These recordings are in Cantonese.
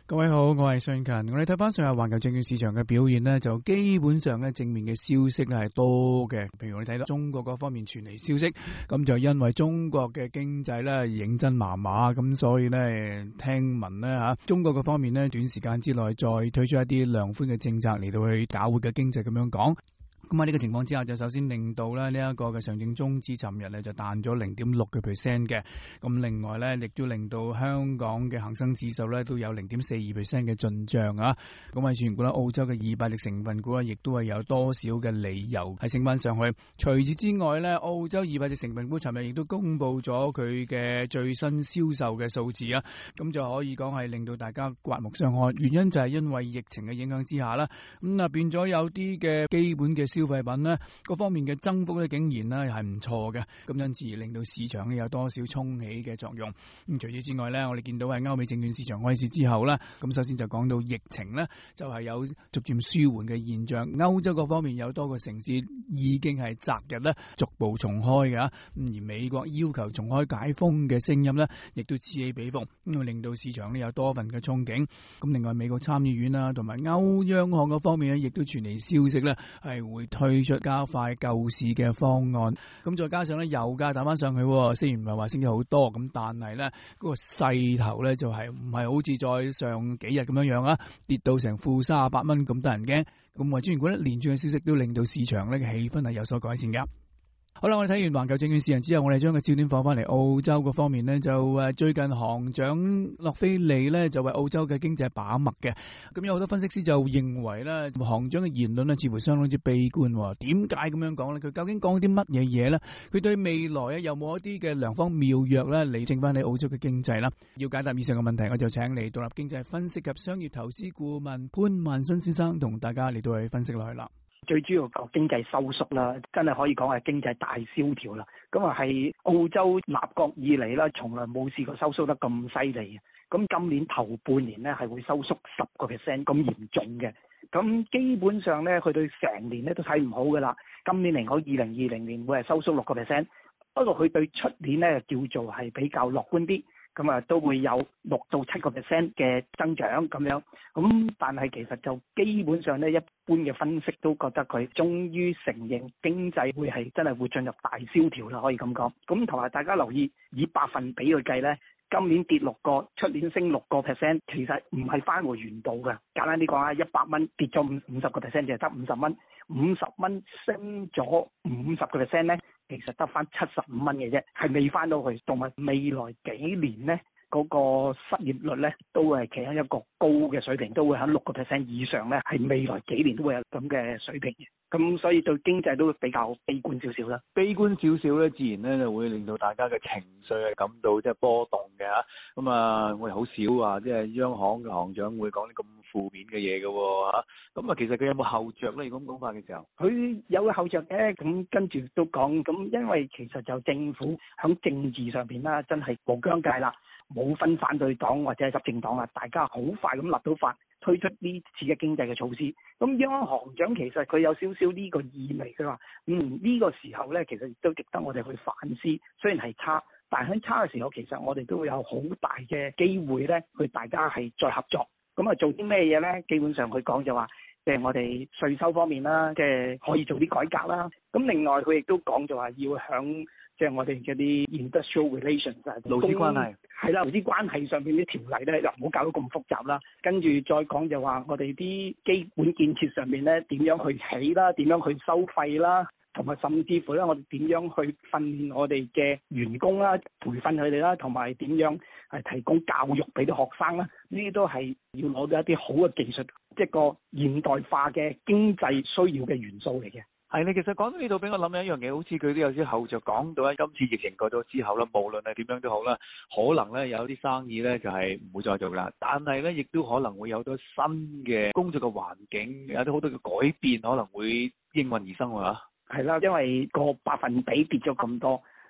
各位好，我係信勤。我哋睇翻上日環球證券市場嘅表現呢，就基本上咧正面嘅消息咧係多嘅。譬如我哋睇到中國嗰方面傳嚟消息，咁就因為中國嘅經濟咧認真麻麻，咁所以咧聽聞咧吓，中國嗰方面咧短時間之內再推出一啲量寬嘅政策嚟到去搞活嘅經濟咁樣講。咁喺呢個情況之下，就首先令到咧呢一個嘅上證綜指尋日咧就彈咗 0.6% 嘅。咁另外咧，亦都令到香港嘅恒生指數咧都有 0.42% 嘅進賬啊。咁喺全股咧，澳洲嘅200隻成分股咧，亦都係有多少嘅理由係升翻上去。除此之外咧，澳洲200隻成分股尋日亦都公布咗佢嘅最新銷售嘅數字啊。咁就可以講係令到大家刮目相看。原因就係因為疫情嘅影響之下啦，咁啊變咗有啲嘅基本嘅消費品咧，各方面嘅增幅咧，竟然咧係唔錯嘅，咁因此而令到市場咧有多少沖起嘅作用。咁除此之外咧，我哋見到喺歐美證券市場開市之後咧，咁首先就講到疫情咧，就係有逐漸舒緩嘅現象。歐洲各方面有多個城市已經係擇日咧逐步重開嘅，而美國要求重開解封嘅聲音咧，亦都此起彼伏，咁令到市場咧有多份嘅憧憬。咁另外美國參議院啦，同埋歐央行嗰方面咧，亦都傳嚟消息咧，係會推出加快救市嘅方案。咁再加上咧油價打翻上去，雖然唔係話升咗好多，咁但係咧嗰個勢頭咧就係唔係好似再上幾日咁樣樣啊，跌到成負38蚊咁得人驚。咁或者如果咧連串嘅消息都令到市場咧嘅氣氛係有所改善噶。好啦，我哋睇完環球證券市場之後，我哋將個焦點放翻嚟澳洲嗰方面呢，就最近行長洛菲利呢，就為澳洲嘅經濟把脈嘅。咁有好多分析師就認為呢，行長嘅言論呢似乎相當之悲觀。點解咁樣講呢？佢究竟講啲乜嘢嘢呢？佢對未來有冇一啲嘅良方妙藥呢嚟整翻你澳洲嘅經濟啦？要解答以上嘅問題，我就請嚟獨立經濟分析及商業投資顧問潘萬新先生同大家嚟到去分析落去啦。 最主要個經濟收縮啦，真係可以講係經濟大蕭條啦。咁啊係澳洲立國以嚟啦，從來冇試過收縮得咁犀利嘅。咁今年頭半年咧係會收縮10% 咁嚴重嘅。咁基本上咧，佢對成年咧都睇唔好噶啦。今年嚟講，2020年會係收縮6%，不過佢對出年咧叫做係比較樂觀啲。咁啊都會有6到7% 嘅增長咁樣，咁但係其實就基本上咧，一般嘅分析都覺得佢終於承認經濟會係真係會進入大蕭條啦，可以咁講。咁同埋大家留意，以百分比去計咧，今年跌6個，出年升6%，其實唔係翻回原度嘅。簡單啲講啊，100蚊跌咗50%，就係得50蚊，50蚊升咗50%咧。其實得翻75蚊嘅啫，係未翻到去。同埋未來幾年咧，嗰個失業率咧都係企喺一個高嘅水平，都會喺6% 以上咧，係未來幾年都會有咁嘅水平嘅。咁所以對經濟都比較悲觀少少啦。 悲觀少少咧，自然咧就會令到大家嘅情緒係感到即係波動嘅嚇。咁啊，我哋好少話即係央行嘅行長會講啲咁負面嘅嘢嘅喎嚇。咁啊，其實佢有冇後着咧？咁講法嘅時候， 佢有個後着嘅。咁跟住都講，咁因為其實就政府喺政治上邊啦，真係無疆界啦，冇分反對黨或者係執政黨啊，大家好快咁立到法，推出呢次嘅經濟嘅措施。咁央行長其實佢有少少呢個意味，佢話呢個時候咧，其實亦都值得我哋去反思。雖然係差，但係喺差嘅時候，其實我哋都會有好大嘅機會咧，去大家係再合作。咁啊，做啲咩嘢咧？基本上佢講就話，即係我哋稅收方面啦，即係可以做啲改革啦。咁另外佢亦都講就話要響即係我哋嗰啲 industrial relations 勞資關係係啦，勞資關係上邊啲條例咧，就唔好搞到咁複雜啦。跟住再講就話我哋啲基本建設上面咧，點樣去起啦，點樣去收費啦，同埋甚至乎咧，我哋點樣去訓練我哋嘅員工啦，培訓佢哋啦，同埋點樣係提供教育俾啲學生啦，呢啲都係要攞到一啲好嘅技術，即係個現代化嘅經濟需要嘅元素嚟嘅。 係你其實講到呢度，俾我諗起一樣嘢，好似佢都有啲後著講到咧，今次疫情過咗之後啦，無論係點樣都好啦，可能咧有啲生意咧就係唔會再做啦，但係咧亦都可能會有多新嘅工作嘅環境，有啲好多嘅改變可能會應運而生喎。 係啦，因為個百分比跌咗咁多，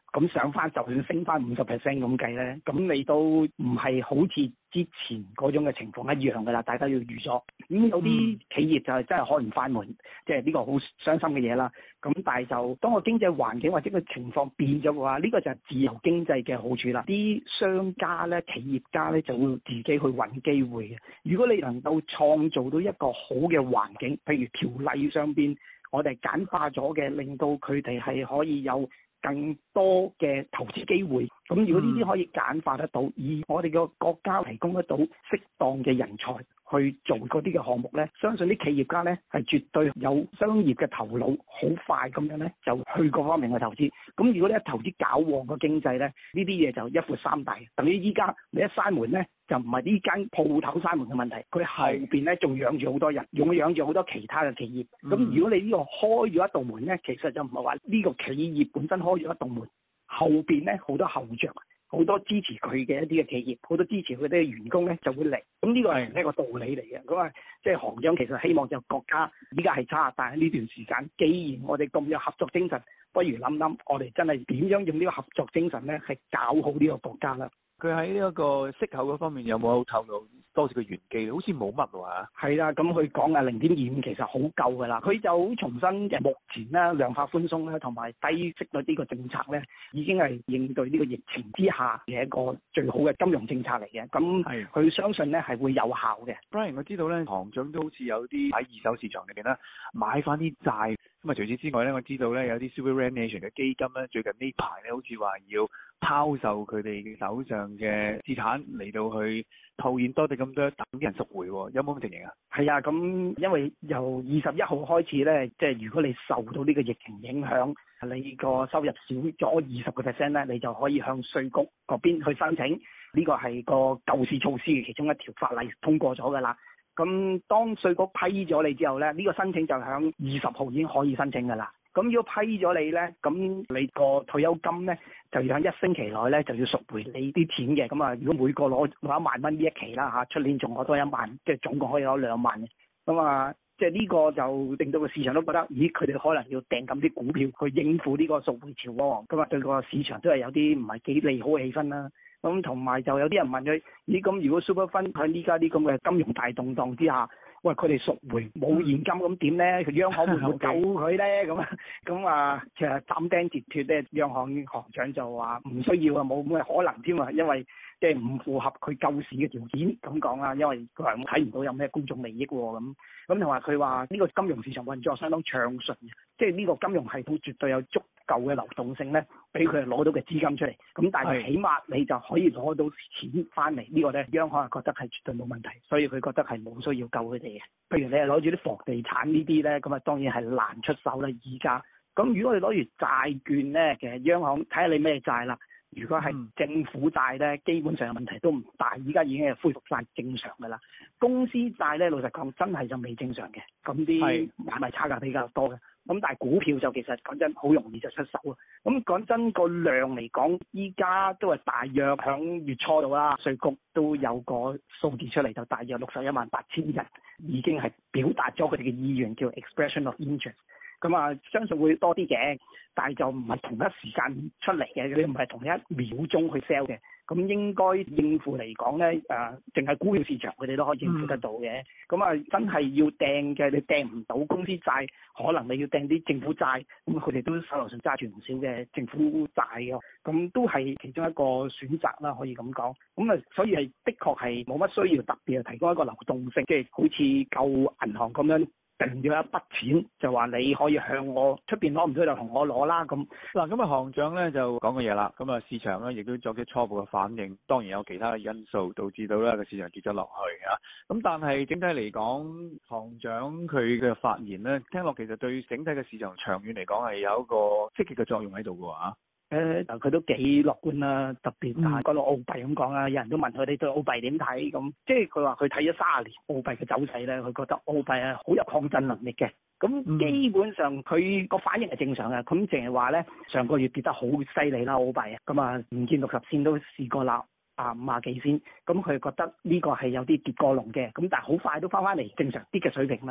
咁上翻就算升翻50% 咁計咧，咁你都唔係好似之前嗰種嘅情況一樣㗎啦，大家要預咗。咁有啲企業就係真係開唔翻門，即係呢個好傷心嘅嘢啦。咁但係就當個經濟環境或者個情況變咗嘅話，呢個就係自由經濟嘅好處啦。啲商家咧、企業家咧就會自己去揾機會嘅。如果你能夠創造到一個好嘅環境，譬如條例上邊我哋簡化咗嘅，令到佢哋係可以有更多嘅投資機會。咁如果呢啲可以簡化得到，而我哋個國家提供得到適當嘅人才去做嗰啲嘅項目咧，相信啲企業家咧係絕對有商業嘅頭腦，好快咁樣咧就去嗰方面去投資。咁如果你一投資搞旺個經濟咧，呢啲嘢就一闊三大。等於依家你一閂門咧，就唔係呢間鋪頭閂門嘅問題，佢後邊咧仲養住好多人，仲養住好多其他嘅企業。咁如果你呢個開咗一道門咧，其實就唔係話呢個企業本身開咗一道門，後邊咧好多後着。好多支持佢嘅一啲嘅企業，好多支持佢啲員工咧就會嚟，咁呢個係一個道理嚟嘅。咁啊，即係行長其實希望就國家依家係差，但係呢段時間，既然我哋咁有合作精神，不如諗諗我哋真係點樣用呢個合作精神咧，係搞好呢個國家啦。 佢喺呢一個息口嗰方面有冇透露多少個玄機？好似冇乜喎。 係啦，咁佢講啊0.25其實好夠㗎啦。佢就好重申嘅目前咧量化寬鬆咧同埋低息率呢個政策咧，已經係應對呢個疫情之下嘅一個最好嘅金融政策嚟嘅。咁佢相信咧係會有效嘅。 Brian，我知道咧行長都好似有啲喺二手市場裏邊咧買翻啲債。咁啊，除此之外咧，我知道咧有啲 superannuation 嘅基金咧，最近呢排咧好似話要拋售佢哋手上嘅資產嚟到去套現多啲咁多，等啲人贖回，有冇咁情形啊？ 係啊，咁因為由21號開始咧，即係如果你受到呢個疫情影響，你個收入少咗20% 咧，你就可以向稅局嗰邊去申請。呢個係個救市措施嘅其中一條法例通過咗㗎啦。咁當稅局批咗你之後咧，呢個申請就響20號已經可以申請㗎啦。咁如果批咗你咧，咁你個退休金咧就要喺1星期內咧就要贖回你啲錢嘅。咁啊，如果每個攞1萬蚊呢一期啦嚇，出年仲攞多1萬，即係總共可以攞2萬嘅。咁啊，即係呢個就令到個市場都覺得，咦，佢哋可能要訂咁啲股票去應付呢個贖回潮喎。咁啊，對個市場都係有啲唔係幾利好嘅氣氛啦。咁同埋就有啲人問佢，咦，咁如果 Super Fund 喺依家啲咁嘅金融大動盪之下，喂，佢哋贖回冇現金咁點咧？佢央行會唔會救佢咧？咁啊，其實斬釘截鐵咧，央行行長就話唔需要啊，冇咩可能添啊，因為即係唔符合佢救市嘅條件咁講啦。因為佢話睇唔到有咩公眾利益喎咁同埋佢話呢個金融市場運作相當暢順嘅，即係呢個金融系統絕對有足夠嘅流動性咧，俾佢攞到嘅資金出嚟。咁但係起碼你就可以攞到錢翻嚟，呢個咧央行係覺得係絕對冇問題，所以佢覺得係冇需要救佢哋嘅。譬如你係攞住啲房地產呢啲咧，咁啊當然係難出手啦。而家咁如果你攞住債券咧，其實央行睇下你咩債啦。如果係政府債咧，基本上問題都唔大，而家已經係恢復翻正常㗎啦。公司債咧，老實講真係就未正常嘅，咁啲買賣差價比較多嘅。咁但係股票就其實講真好容易就出手啊。咁講真個量嚟講，依家都係大約響月初度啦，稅局都有個數字出嚟，就大約618000人已經係表達咗佢哋嘅意願，叫 expression of interest。咁啊，相信會多啲嘅，但係就唔係同一時間出嚟嘅，你唔係同一秒鐘去 sell 嘅。咁應該應付嚟講咧，淨係股票市場佢哋都可以應付得到嘅。咁啊，真係要掟嘅，你掟唔到公司債，可能你要掟啲政府債，咁佢哋都手頭上揸住唔少嘅政府債嘅，咁都係其中一個選擇啦，可以咁講。咁啊，所以係的確係冇乜需要特別提供一個流動性，即係好似舊銀行咁樣。定咗一筆錢，就話你可以向我出邊攞唔到就同我攞啦咁。 嗱，咁啊行長咧就講嘅嘢啦，咁啊市場咧亦都作出初步嘅反應，當然有其他嘅因素導致到咧個市場跌咗落去啊。咁但係整體嚟講，行長佢嘅發言咧，聽落其實對整體嘅市場長遠嚟講係有一個積極嘅作用喺度嘅嚇。 佢都幾樂觀啦，特別係講到澳幣咁講啦，有人都問佢哋對澳幣點睇咁，即係佢話佢睇咗30年澳幣嘅走勢咧，佢覺得澳幣係好有抗震能力嘅。咁基本上佢個反應係正常嘅，咁淨係話咧上個月跌得好犀利啦澳幣啊，咁啊唔見60線都試過啦50幾線，咁佢覺得呢個係有啲跌過龍嘅，咁但係好快都翻嚟正常啲嘅水平啦。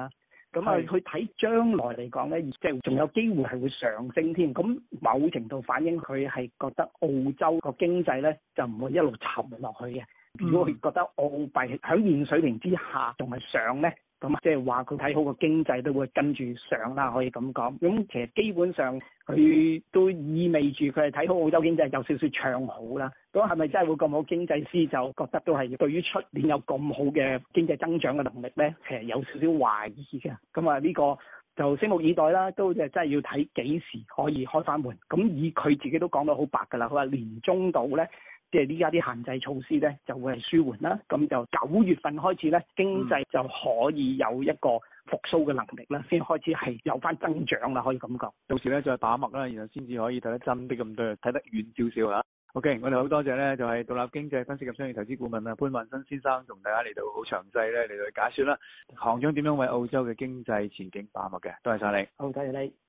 咁啊，去睇將來嚟講咧，即係仲有機會係會上升添。咁某程度反映佢係覺得澳洲個經濟咧就唔會一路沉落去嘅。如果佢覺得澳幣喺現水平之下仲係上咧，咁即係話佢睇好個經濟都會跟住上啦，可以咁講。咁其實基本上佢都意味住佢係睇好澳洲經濟有少少唱好啦。咁係咪真係會咁好？經濟師就覺得都係對於出年有咁好嘅經濟增長嘅能力咧，其實有少少懷疑嘅。咁啊呢個就拭目以待啦，都真係要睇幾時可以開翻門。咁以佢自己都講到好白㗎啦，佢話年中度咧。即係呢家啲限制措施咧，就會係舒緩啦。咁就9月份開始咧，經濟就可以有一個復甦嘅能力啦，先開始係有翻增長啦，可以咁講。 到時咧再把脈啦，然後先至可以睇得真啲咁多，睇得遠少少嚇。OK，我哋好多謝咧，就係獨立經濟分析及商業投資顧問啊潘萬新先生同大家嚟到好詳細咧嚟到解説啦，行長點樣為澳洲嘅經濟前景把脈嘅，多謝晒你。 好，多謝你。